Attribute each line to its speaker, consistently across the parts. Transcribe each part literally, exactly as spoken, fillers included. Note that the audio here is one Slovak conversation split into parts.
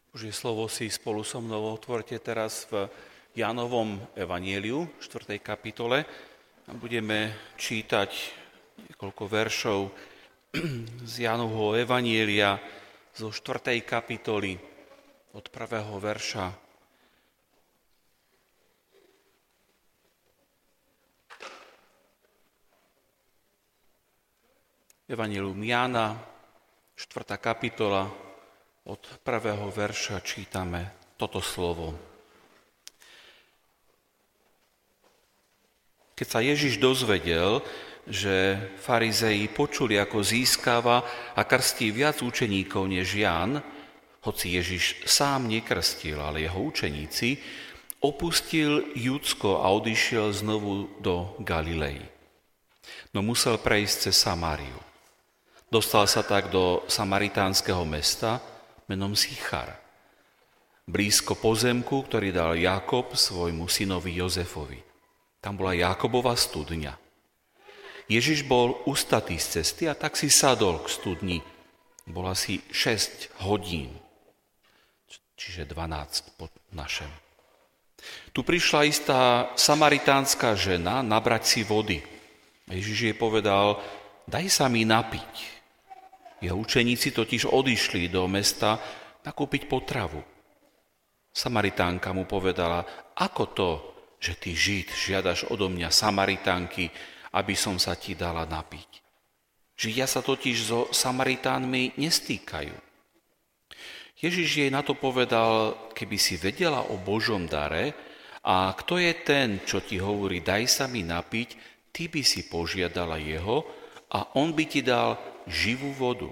Speaker 1: Božie slovo si spolu so mnou otvorte teraz v Jánovom evanjeliu, štvrtej kapitole. A budeme čítať niekoľko veršov z Jánovho evanjelia zo štvrtej kapitoly od prvého verša. Evanjelium Jána, štvrtá kapitola, od prvého verša čítame toto slovo. Keď sa Ježiš dozvedel, že farizei počuli, ako získava a krstí viac učeníkov než Ján, hoci Ježiš sám nekrstil, ale jeho učeníci, opustil Judsko a odišiel znovu do Galilei. No musel prejsť cez Samáriu. Dostal sa tak do samaritánskeho mesta menom Sychar, blízko pozemku, ktorý dal Jákob svojmu synovi Jozefovi. Tam bola Jákobova studňa. Ježiš bol ustatý z cesty a tak si sadol k studni. Bol asi šesť hodín, čiže dvanásť po našem. Tu prišla istá samaritánska žena nabrať si vody. Ježiš jej povedal, daj sa mi napiť. Jeho učeníci totiž odišli do mesta nakúpiť potravu. Samaritánka mu povedala, ako to, že ty Žid žiadaš odo mňa Samaritánky, aby som sa ti dala napiť. Židia sa totiž so Samaritánmi nestýkajú. Ježiš jej na to povedal, keby si vedela o Božom dare a kto je ten, čo ti hovorí, daj sa mi napiť, ty by si požiadala jeho a on by ti dal živú vodu.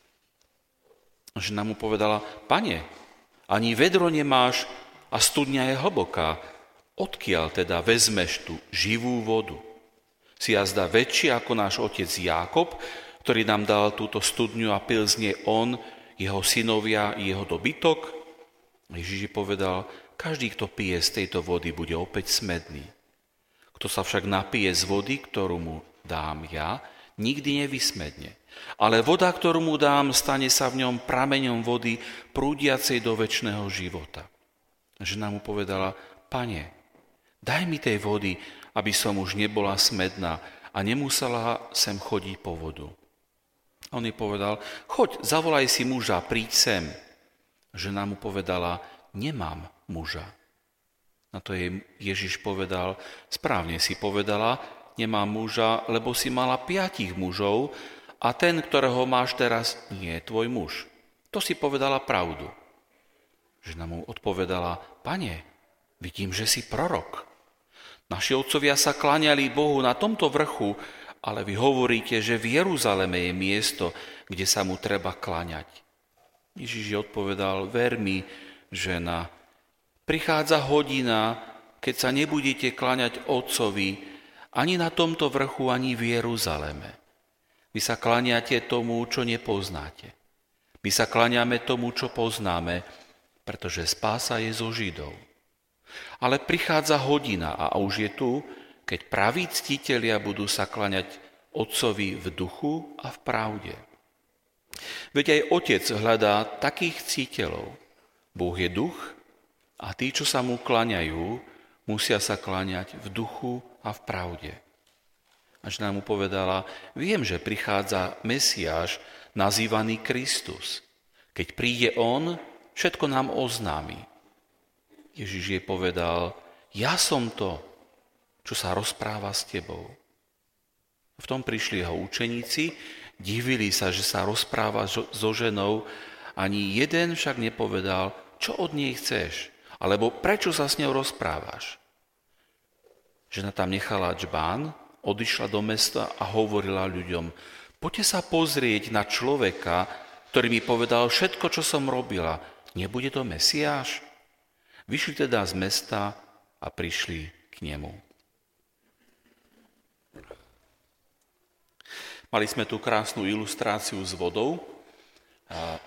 Speaker 1: Žena mu povedala, pane, ani vedro nemáš a studňa je hlboká. Odkiaľ teda vezmeš tú živú vodu? Si jazda väčší ako náš otec Jákob, ktorý nám dal túto studňu a pil z nej on, jeho synovia i jeho dobytok? Ježiš povedal, každý, kto pije z tejto vody, bude opäť smedný. Kto sa však napije z vody, ktorú mu dám ja, nikdy nevysmedne. Ale voda, ktorú mu dám, stane sa v ňom prameňom vody prúdiacej do večného života. Žena mu povedala, pane, daj mi tej vody, aby som už nebola smedná a nemusela sem chodiť po vodu. On jej povedal, choď, zavolaj si muža, príď sem. Žena mu povedala, nemám muža. Na to jej Ježiš povedal, správne si povedala, nemám muža, lebo si mala piatich mužov a ten, ktorého máš teraz, nie je tvoj muž. To si povedala pravdu. Žena mu odpovedala, pane, vidím, že si prorok. Naši otcovia sa kláňali Bohu na tomto vrchu, ale vy hovoríte, že v Jeruzaleme je miesto, kde sa mu treba kláňať. Ježiš odpovedal, ver mi, žena, prichádza hodina, keď sa nebudete kláňať otcovi, ani na tomto vrchu, ani v Jeruzaleme. Vy sa kláňate tomu, čo nepoznáte. My sa kláňame tomu, čo poznáme, pretože spása je zo Židov. Ale prichádza hodina a už je tu, keď praví ctitelia budú sa kláňať Otcovi v duchu a v pravde. Veď aj Otec hľadá takých ctiteľov. Boh je duch a tí, čo sa mu kláňajú, musia sa kláňať v duchu a v pravde. A žena mu povedala, viem, že prichádza Mesiáš, nazývaný Kristus. Keď príde on, všetko nám oznámi. Ježiš jej povedal, ja som to, čo sa rozpráva s tebou. V tom prišli jeho učeníci, divili sa, že sa rozpráva so ženou, ani jeden však nepovedal, čo od nej chceš, alebo prečo sa s ňou rozprávaš. Žena tam nechala džbán, odišla do mesta a hovorila ľuďom, poďte sa pozrieť na človeka, ktorý mi povedal všetko, čo som robila. Nebude to Mesiáš? Vyšli teda z mesta a prišli k nemu. Mali sme tu krásnu ilustráciu s vodou. A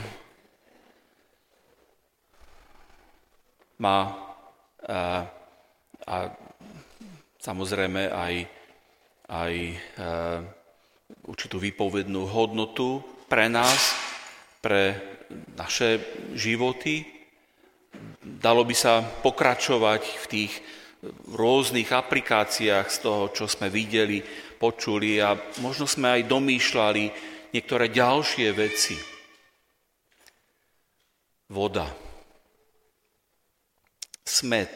Speaker 1: má a, a samozrejme aj, aj a, určitú výpovednú hodnotu pre nás, pre naše životy. Dalo by sa pokračovať v tých rôznych aplikáciách z toho, čo sme videli, počuli a možno sme aj domýšľali niektoré ďalšie veci. Voda. Smäd.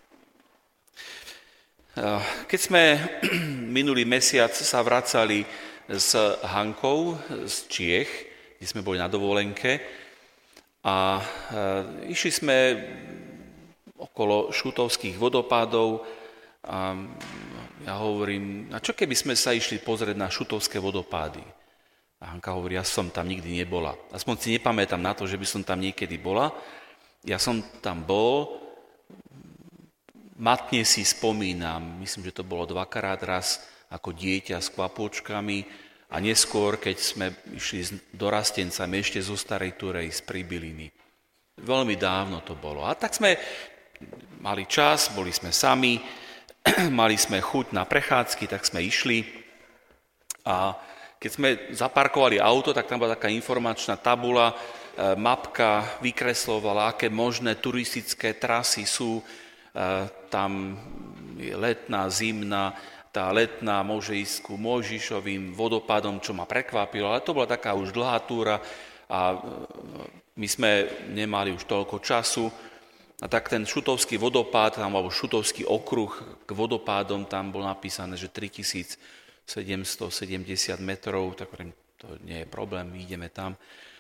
Speaker 1: Keď sme minulý mesiac sa vracali s Hankou z Čiech, kde sme boli na dovolenke a išli sme okolo Šutovských vodopádov a ja hovorím, a čo keby sme sa išli pozrieť na Šutovské vodopády? A Hanka hovorí, ja som tam nikdy nebola. Aspoň si nepamätám na to, že by som tam niekedy bola. Ja som tam bol, matne si spomínam, myslím, že to bolo dvakrát raz ako dieťa s kvapôčkami a neskôr, keď sme išli do Rastencami ešte zo Starej Turej z Príbyliny. Veľmi dávno to bolo. A tak sme mali čas, boli sme sami, mali sme chuť na prechádzky, tak sme išli a keď sme zaparkovali auto, tak tam bola taká informačná tabula, mapka vykreslovala, aké možné turistické trasy sú. Tam je letná, zimná, tá letná môže ísť ku Mojžišovým vodopádom, čo ma prekvapilo, ale to bola taká už dlhá túra a my sme nemali už toľko času. A tak ten Šutovský vodopád, tam, alebo Šutovský okruh k vodopádom, tam bolo napísané, že tritisícsedemstosedemdesiat metrov, tak to nie je problém, ideme tam.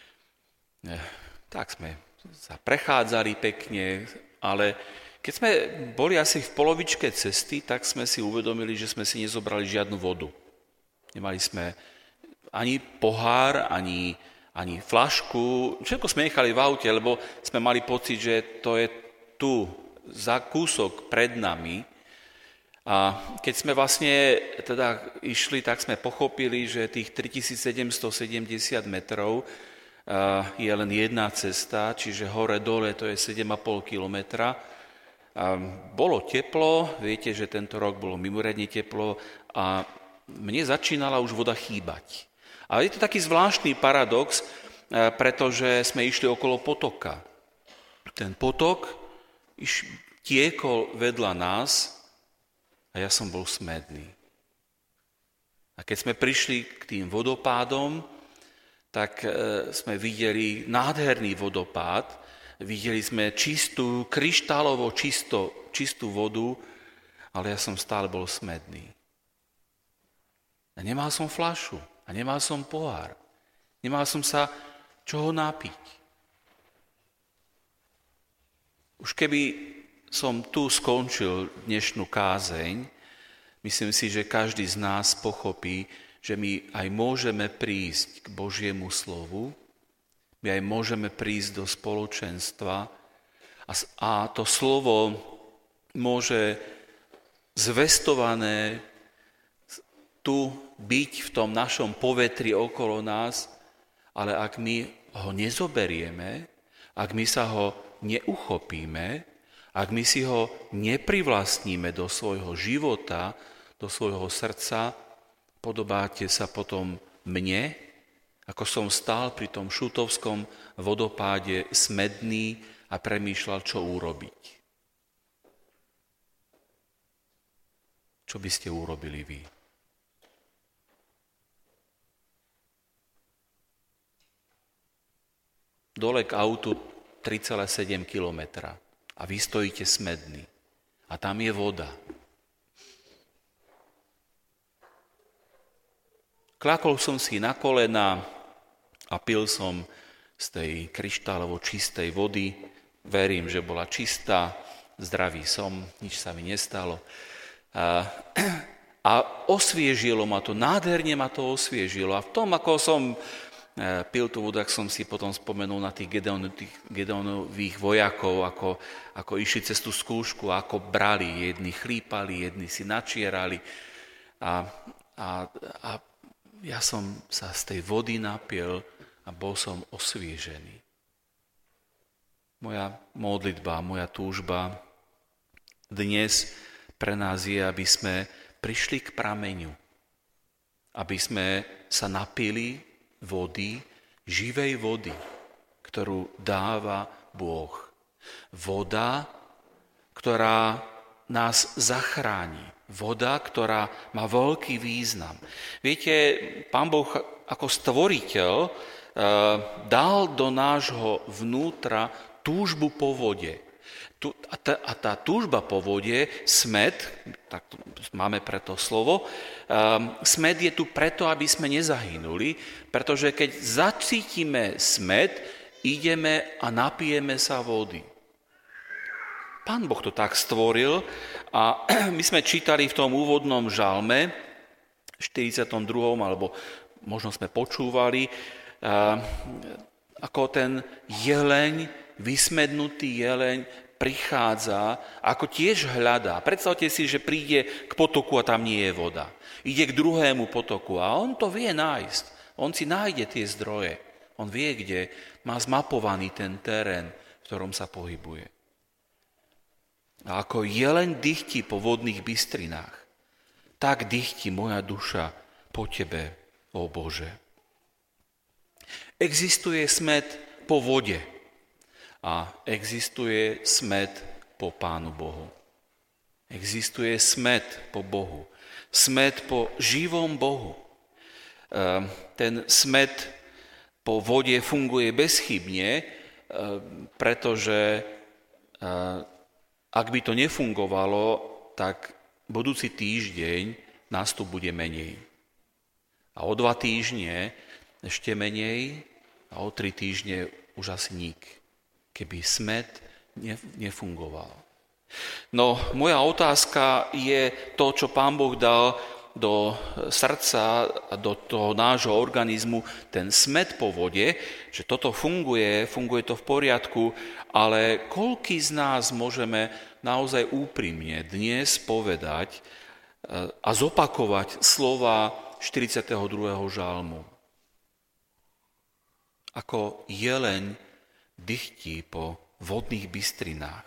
Speaker 1: Tak sme sa prechádzali pekne, ale keď sme boli asi v polovičke cesty, tak sme si uvedomili, že sme si nezobrali žiadnu vodu. Nemali sme ani pohár, ani, ani flašku, všetko sme nechali v aute, lebo sme mali pocit, že to je tu, za kúsok pred nami. A keď sme vlastne teda išli, tak sme pochopili, že tých tritisícsedemstosedemdesiat metrov je len jedna cesta, čiže hore-dole to je sedem a pol kilometra. Bolo teplo, viete, že tento rok bolo mimoriadne teplo a mne začínala už voda chýbať. Ale je to taký zvláštny paradox, pretože sme išli okolo potoka. Ten potok iš tiekol vedľa nás a ja som bol smedný. A keď sme prišli k tým vodopádom, tak sme videli nádherný vodopád, videli sme čistú, kryštálovo čisto, čistú vodu, ale ja som stále bol smedný. A nemal som fľašu, a nemal som pohár, nemal som sa čoho napiť. Už keby som tu skončil dnešnú kázeň, myslím si, že každý z nás pochopí, že my aj môžeme prísť k Božiemu slovu, my aj môžeme prísť do spoločenstva a, a to slovo môže zvestované tu byť v tom našom povetri okolo nás, ale ak my ho nezoberieme, ak my sa ho neuchopíme, ak my si ho neprivlastníme do svojho života, do svojho srdca, podobáte sa potom mne, ako som stál pri tom Šutovskom vodopáde smedný a premýšľal, čo urobiť. Čo by ste urobili vy? Dole k autu tri celé sedem kilometra a vy stojíte smedný a tam je voda. Klakol som si na kolena a pil som z tej kryštálovo čistej vody. Verím, že bola čistá, zdravý som, nič sa mi nestalo. A, a osviežilo ma to, nádherne ma to osviežilo. A v tom, ako som pil tú vodu, tak som si potom spomenul na tých Gedeonových vojakov, ako, ako išli cez tú skúšku, ako brali, jedni chlípali, jedni si načierali. A, a, a ja som sa z tej vody napil a bol som osviežený. Moja modlitba, moja túžba dnes pre nás je, aby sme prišli k prameňu, aby sme sa napili vody, živej vody, ktorú dáva Boh. Voda, ktorá nás zachráni. Voda, ktorá má veľký význam. Viete, Pán Boh ako stvoriteľ e, dal do nášho vnútra túžbu po vode. Tu, a, tá, a tá túžba po vode, smet, tak máme preto slovo, e, smet je tu preto, aby sme nezahynuli, pretože keď zacítime smet, ideme a napijeme sa vody. Pán Boh to tak stvoril a my sme čítali v tom úvodnom žalme, štyridsiatom druhom alebo možno sme počúvali, ako ten jeleň, vysmednutý jeleň prichádza, ako tiež hľadá. Predstavte si, že príde k potoku a tam nie je voda. Ide k druhému potoku a on to vie nájsť. On si nájde tie zdroje. On vie, kde má zmapovaný ten terén, v ktorom sa pohybuje. A ako jeleň dychtí po vodných bystrinách, tak dychtí moja duša po tebe, ó Bože. Existuje smäd po vode a existuje smäd po Pánu Bohu. Existuje smäd po Bohu. Smäd po živom Bohu. Ten smäd po vode funguje bezchybne, pretože ak by to nefungovalo, tak budúci týždeň nás tu bude menej. A o dva týždne ešte menej a o tri týždne už asi nik, keby smäd nefungoval. No, moja otázka je to, čo Pán Boh dal do srdca a do toho nášho organizmu, ten smäd po vode, že toto funguje, funguje to v poriadku, ale koľký z nás môžeme naozaj úprimne dnes povedať a zopakovať slova štyridsiateho druhého žalmu. Ako jeleň dychtí po vodných bystrinách,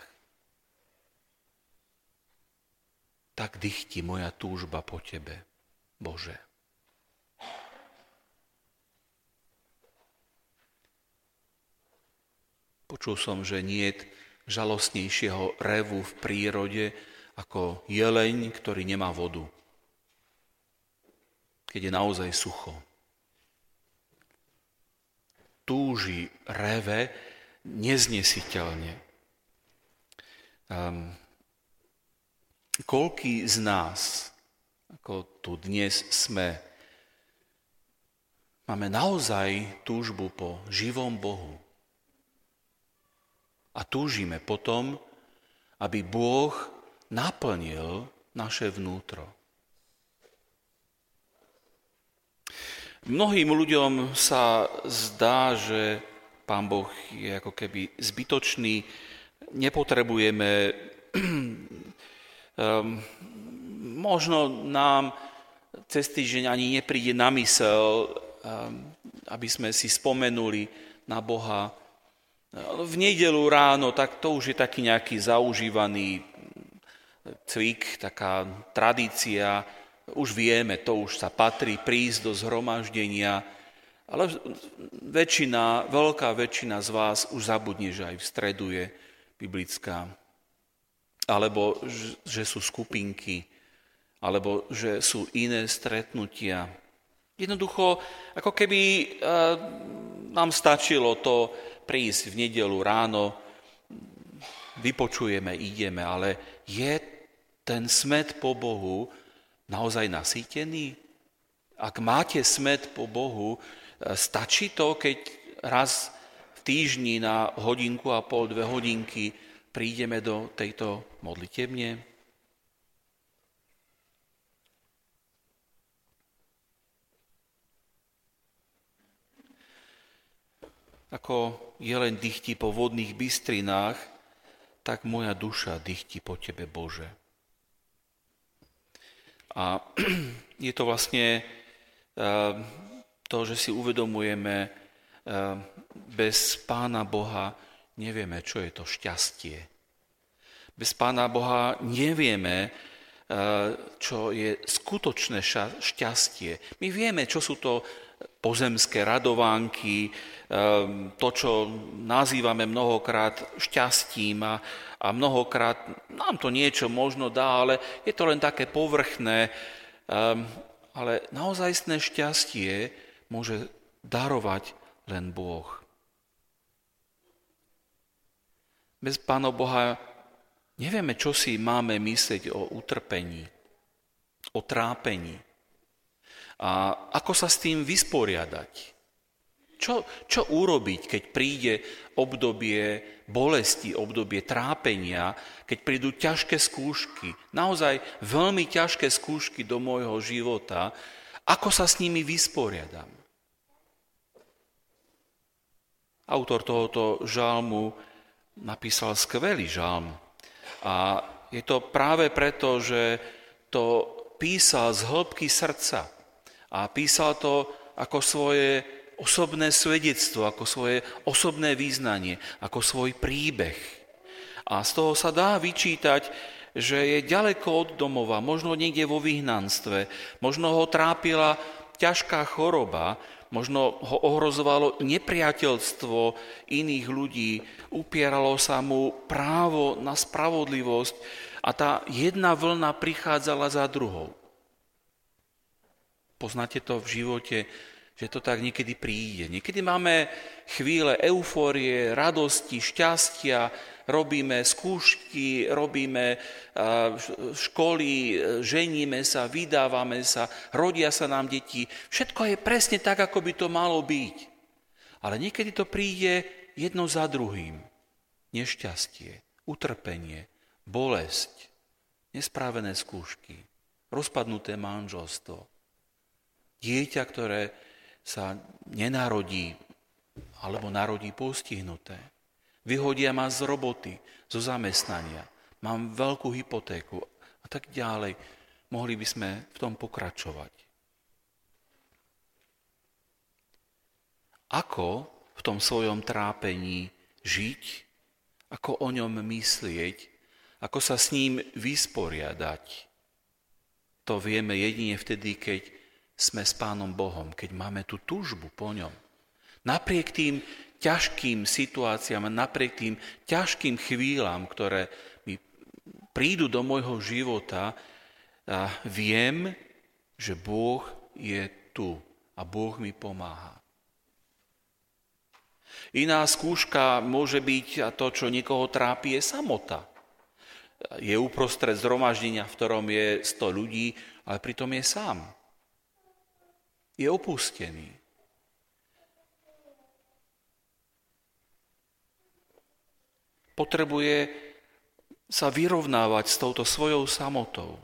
Speaker 1: tak dychtí moja túžba po tebe, Bože. Počul som, že niet žalostnejšieho revu v prírode ako jeleň, ktorý nemá vodu, keď je naozaj sucho. Túži, reve neznesiteľne. Um, Koľký z nás, ako tu dnes sme, máme naozaj túžbu po živom Bohu. A túžime potom, aby Boh naplnil naše vnútro. Mnohým ľuďom sa zdá, že Pán Boh je ako keby zbytočný, nepotrebujeme Um, možno nám cez týždeň ani nepríde na mysel, um, aby sme si spomenuli na Boha. V nedeľu ráno, tak to už je taký nejaký zaužívaný cvik, taká tradícia. Už vieme, to už sa patrí prísť do zhromaždenia, ale väčšina, veľká väčšina z vás už zabudne, že aj v stredu je biblická, alebo že sú skupinky, alebo že sú iné stretnutia. Jednoducho, ako keby nám stačilo to prísť v nedeľu ráno, vypočujeme, ideme, ale je ten smäd po Bohu naozaj nasýtený? Ak máte smäd po Bohu, stačí to, keď raz v týždni na hodinku a pol, dve hodinky prídeme do tejto modlitebne? Ako jeleň dychtí po vodných bystrinách, tak moja duša dychtí po tebe, Bože. A je to vlastne to, že si uvedomujeme, bez Pána Boha nevieme, čo je to šťastie. Bez Pána Boha nevieme, čo je skutočné šťastie. My vieme, čo sú to pozemské radovánky, to, čo nazývame mnohokrát šťastím a, a mnohokrát nám to niečo možno dá, ale je to len také povrchné. Ale naozajstné šťastie môže darovať len Boh. Bez Pána Boha nevieme, čo si máme myslieť o utrpení, o trápení. A ako sa s tým vysporiadať? Čo, čo urobiť, keď príde obdobie bolesti, obdobie trápenia, keď prídu ťažké skúšky, naozaj veľmi ťažké skúšky do môjho života, ako sa s nimi vysporiadam? Autor tohoto žalmu napísal skvelý žalm. A je to práve preto, že to písal z hĺbky srdca. A písal to ako svoje osobné svedectvo, ako svoje osobné význanie, ako svoj príbeh. A z toho sa dá vyčítať, že je ďaleko od domova, možno niekde vo vyhnanstve, možno ho trápila ťažká choroba, možno ho ohrozovalo nepriateľstvo iných ľudí, upieralo sa mu právo na spravodlivosť a tá jedna vlna prichádzala za druhou. Poznáte to v živote, že to tak niekedy príde. Niekedy máme chvíle eufórie, radosti, šťastia, robíme skúšky, robíme školy, ženíme sa, vydávame sa, rodia sa nám deti. Všetko je presne tak, ako by to malo byť. Ale niekedy to príde jedno za druhým. Nešťastie, utrpenie, bolesť, nespravené skúšky, rozpadnuté manželstvo, dieťa, ktoré sa nenarodí alebo narodí postihnuté. Vyhodia ma z roboty, zo zamestnania, mám veľkú hypotéku a tak ďalej. Mohli by sme v tom pokračovať. Ako v tom svojom trápení žiť, ako o ňom myslieť, ako sa s ním vysporiadať, to vieme jedine vtedy, keď sme s Pánom Bohom, keď máme tú túžbu po ňom. Napriek tým ťažkým situáciám, napriek tým ťažkým chvíľam, ktoré mi prídu do môjho života, a viem, že Boh je tu a Boh mi pomáha. Iná skúška môže byť, a to, čo niekoho trápi, je samota. Je uprostred zhromaždenia, v ktorom je sto ľudí, ale pritom je sám. Je opustený. Potrebuje sa vyrovnávať s touto svojou samotou.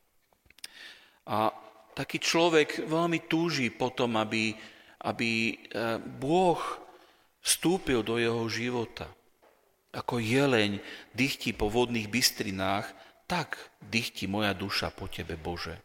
Speaker 1: A taký človek veľmi túži potom, aby, aby Boh vstúpil do jeho života. Ako jeleň dychtí po vodných bystrinách, tak dychtí moja duša po tebe, Bože.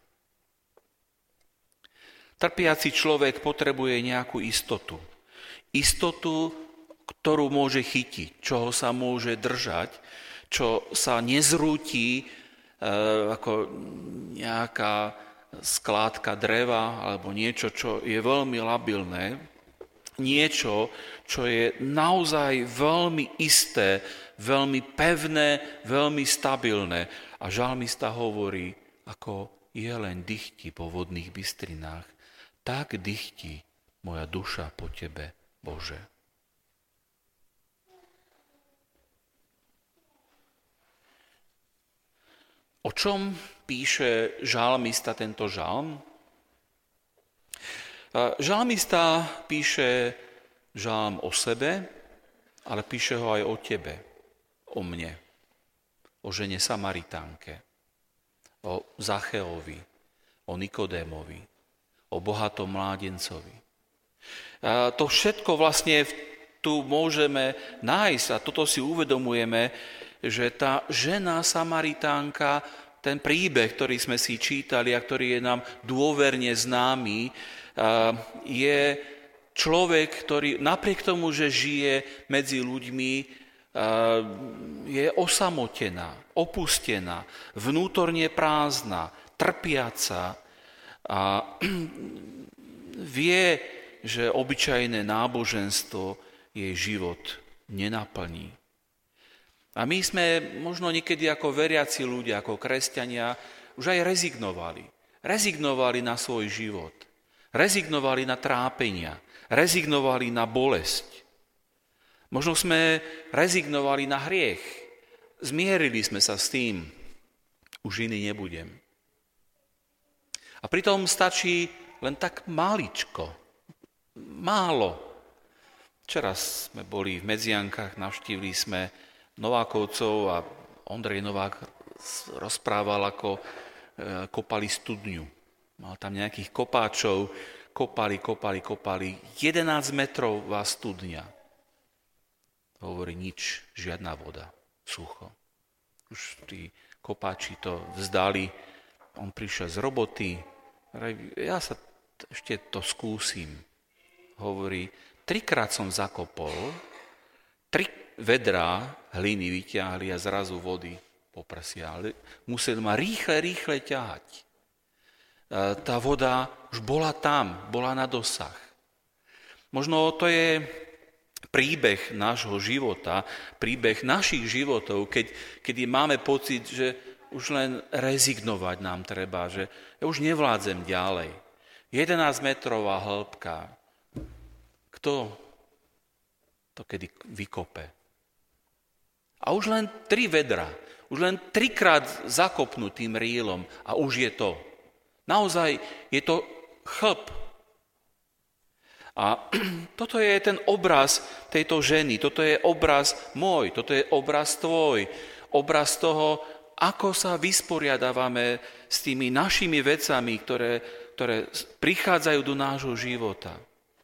Speaker 1: Trpiaci človek potrebuje nejakú istotu. Istotu, ktorú môže chytiť, čoho sa môže držať, čo sa nezrúti e, ako nejaká skládka dreva alebo niečo, čo je veľmi labilné. Niečo, čo je naozaj veľmi isté, veľmi pevné, veľmi stabilné. A žalmista hovorí, ako jeleň dychtí po vodných bystrinách, tak dychtí moja duša po tebe, Bože. O čom píše žalmista tento žalm? Žalmista píše žalm o sebe, ale píše ho aj o tebe, o mne, o žene Samaritánke, o Zacheovi, o Nikodémovi, o bohatom mládencovi. A to všetko vlastne tu môžeme nájsť a toto si uvedomujeme, že tá žena Samaritánka, ten príbeh, ktorý sme si čítali a ktorý je nám dôverne známy, je človek, ktorý napriek tomu, že žije medzi ľuďmi, je osamotená, opustená, vnútorne prázdna, trpiaca a vie, že obyčajné náboženstvo jej život nenaplní. A my sme možno niekedy ako veriaci ľudia, ako kresťania, už aj rezignovali. Rezignovali na svoj život. Rezignovali na trápenia. Rezignovali na bolesť. Možno sme rezignovali na hriech. Zmierili sme sa s tým. Už iný nebudem. A pritom stačí len tak maličko. Málo. Včera sme boli v Medziankách, navštívili sme Novákovcov a Ondrej Novák rozprával, ako kopali studňu. Mal tam nejakých kopáčov, kopali, kopali, kopali. jedenásť metrová studňa. Hovorí nič, žiadna voda, sucho. Už tí kopáči to vzdali, on prišiel z roboty, ja sa ešte to skúsim. Hovorí, trikrát som zakopol, tri vedrá hliny vyťahli a zrazu vody poprsia. Museli ma rýchle, rýchle ťahať. Tá voda už bola tam, bola na dosah. Možno to je príbeh nášho života, príbeh našich životov, keď, keď máme pocit, že už len rezignovať nám treba, že ja už nevládzem ďalej. jedenásťmetrová hĺbka. Kto to kedy vykope? A už len tri vedra, už len trikrát zakopnutým rýlom a už je to. Naozaj je to chlp. A toto je ten obraz tejto ženy, toto je obraz môj, toto je obraz tvoj, obraz toho, ako sa vysporiadávame s tými našimi vecami, ktoré, ktoré prichádzajú do nášho života.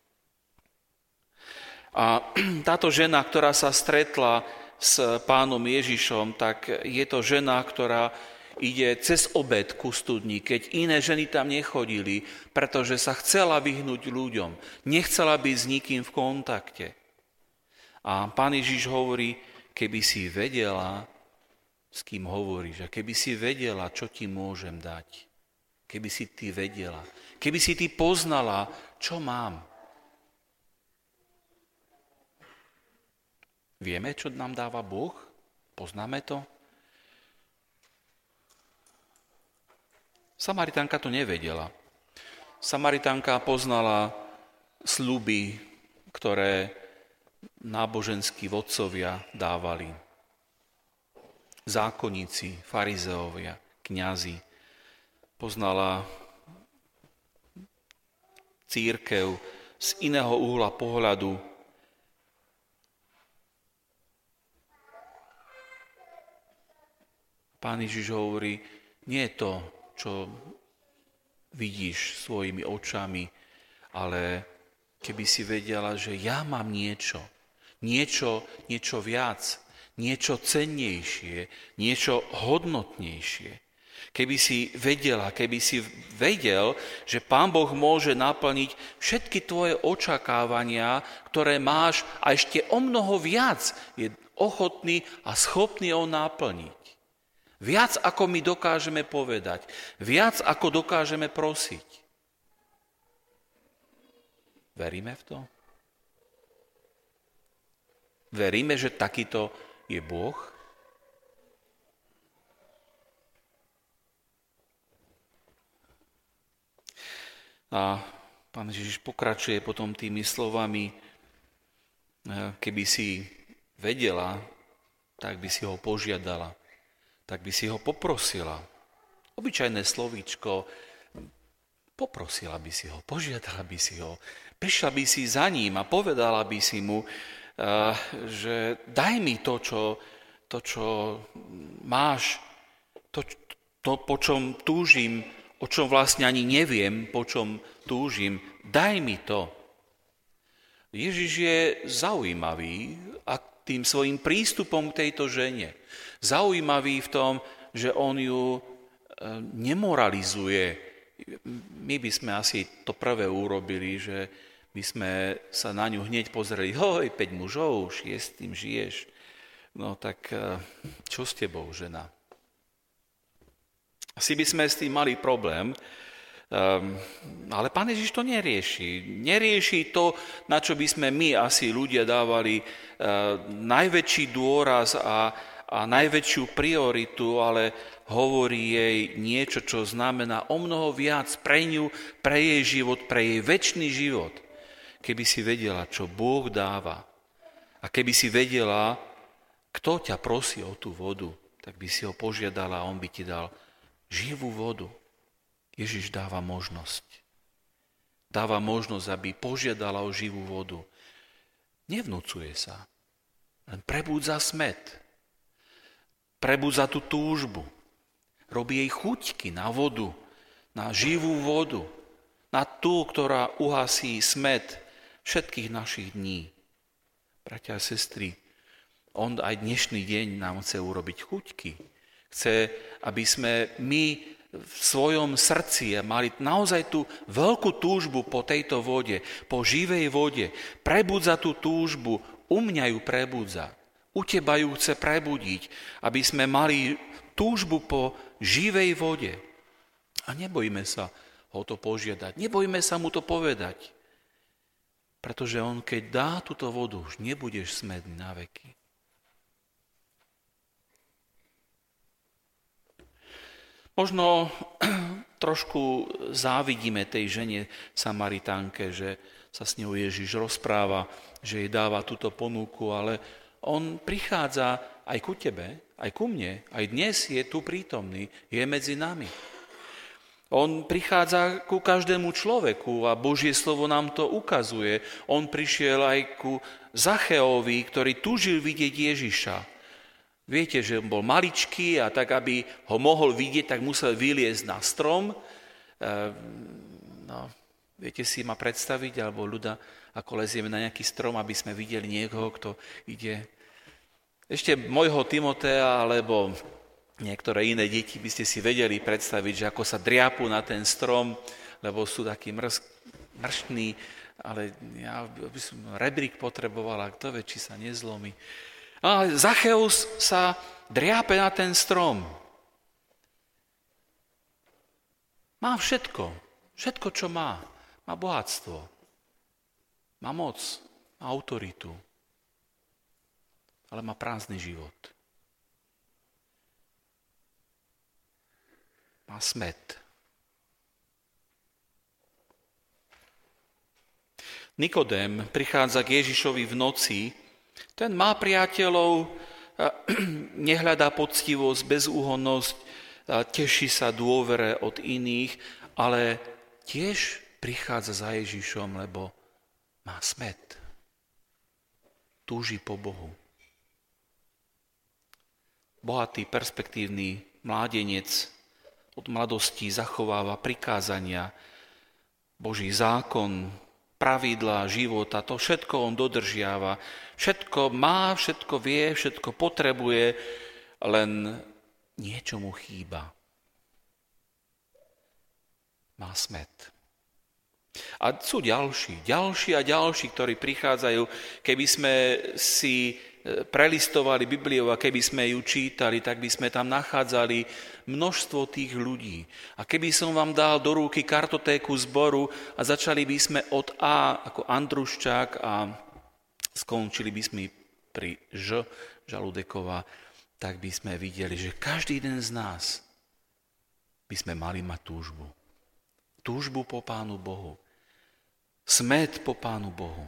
Speaker 1: A táto žena, ktorá sa stretla s pánom Ježišom, tak je to žena, ktorá ide cez obed ku studni, keď iné ženy tam nechodili, pretože sa chcela vyhnúť ľuďom, nechcela byť s nikým v kontakte. A pán Ježiš hovorí, keby si vedela, s kým hovoríš, a keby si vedela, čo ti môžem dať, keby si ty vedela, keby si ty poznala, čo mám. Vieme, čo nám dáva Boh? Poznáme to? Samaritánka to nevedela. Samaritánka poznala sľuby, ktoré náboženskí vodcovia dávali. Zákonníci, farizeovia, kňazi. Poznala cirkev z iného uhla pohľadu. Pán Ježiš hovorí, nie je to, čo vidíš svojimi očami, ale keby si vedela, že ja mám niečo, niečo, niečo viac, niečo cennejšie, niečo hodnotnejšie. Keby si vedela, keby si vedel, že Pán Boh môže naplniť všetky tvoje očakávania, ktoré máš a ešte o mnoho viac je ochotný a schopný ho naplniť. Viac, ako my dokážeme povedať. Viac, ako dokážeme prosiť. Veríme v to? Veríme, že takýto je Boh? A pán Ježiš pokračuje potom tými slovami, keby si vedela, tak by si ho požiadala. Tak by si ho poprosila. Obyčajné slovíčko, poprosila by si ho, požiadala by si ho, prišla by si za ním a povedala by si mu, že daj mi to, čo, to, čo máš, to, to, po čom túžim, o čom vlastne ani neviem, po čom túžim, daj mi to. Ježiš je zaujímavý a tým svojím prístupom k tejto žene. Zaujímavý v tom, že on ju nemoralizuje. My by sme asi to prvé urobili, že by sme sa na ňu hneď pozreli, hoj, päť mužov, šiestým žiješ. No tak čo s tebou, žena? Asi by sme s tým mali problém, Um, ale Pán Ježiš to nerieši. Nerieši to, na čo by sme my asi ľudia dávali uh, najväčší dôraz a, a najväčšiu prioritu, ale hovorí jej niečo, čo znamená o mnoho viac pre ňu, pre jej život, pre jej večný život. Keby si vedela, čo Boh dáva a keby si vedela, kto ťa prosí o tú vodu, tak by si ho požiadala a on by ti dal živú vodu. Ježiš dáva možnosť. Dáva možnosť, aby požiadala o živú vodu. Nevnúcuje sa, len prebúdza smäd. Prebúdza tú túžbu. Robí jej chuťky na vodu, na živú vodu, na tú, ktorá uhasí smäd všetkých našich dní. Bratia a sestry, on aj dnešný deň nám chce urobiť chuťky. Chce, aby sme my v svojom srdci mali naozaj tú veľkú túžbu po tejto vode, po živej vode. Prebudza tú túžbu, u mňa ju prebudza. U teba ju chce prebudiť, aby sme mali túžbu po živej vode. A nebojíme sa ho to požiadať, nebojíme sa mu to povedať. Pretože on, keď dá túto vodu, už nebudeš smedný na veky. Možno trošku závidíme tej žene Samaritánke, že sa s ňou Ježiš rozpráva, že jej dáva túto ponuku, ale on prichádza aj ku tebe, aj ku mne, aj dnes je tu prítomný, je medzi nami. On prichádza ku každému človeku a Božie slovo nám to ukazuje. On prišiel aj ku Zacheovi, ktorý túžil vidieť Ježiša. Viete, že bol maličký a tak, aby ho mohol vidieť, tak musel vyliezť na strom. No, viete si ma predstaviť, alebo ľudia, ako lezieme na nejaký strom, aby sme videli niekoho, kto ide. Ešte môjho Timotea, alebo niektoré iné deti by ste si vedeli predstaviť, že ako sa driapu na ten strom, lebo sú takí mrz, mrštní, ale ja by som rebrík potrebovala, kto vie, či sa nezlomí. A Zacheus sa driape na ten strom. Má všetko. Všetko, čo má. Má bohatstvo. Má moc. Má autoritu. Ale má prázdny život. Má smäd. Nikodém prichádza k Ježišovi v noci. Ten má priateľov, nehľadá poctivosť, bezúhonnosť, teší sa dôvere od iných, ale tiež prichádza za Ježišom, lebo má smäd. Túži po Bohu. Bohatý, perspektívny mládenec od mladosti zachováva prikázania, Boží zákon, pravidlá života, to všetko on dodržiava. Všetko má, všetko vie, všetko potrebuje, len niečo mu chýba. Má smäd. A sú ďalší, ďalší a ďalší, ktorí prichádzajú. Keby sme si prelistovali Bibliu a keby sme ju čítali, tak by sme tam nachádzali množstvo tých ľudí. A keby som vám dal do rúky kartotéku zboru a začali by sme od A ako Andruščák a skončili by sme pri Ž, Žaludekova, tak by sme videli, že každý jeden z nás by sme mali mať túžbu. Túžbu po Pánu Bohu. Smäd po Pánu Bohu.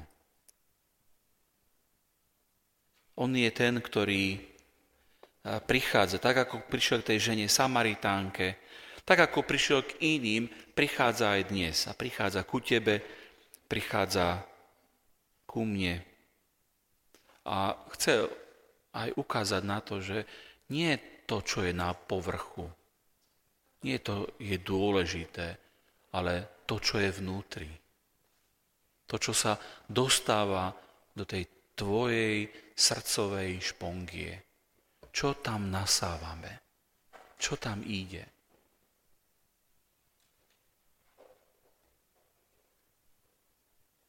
Speaker 1: On je ten, ktorý prichádza, tak ako prišiel k tej žene Samaritánke, tak ako prišiel k iným, prichádza aj dnes. A prichádza ku tebe, prichádza ku mne. A chce aj ukázať na to, že nie to, čo je na povrchu, nie to je dôležité, ale to, čo je vnútri. To, čo sa dostáva do tej tvojej srdcovej špongie. Čo tam nasávame? Čo tam ide?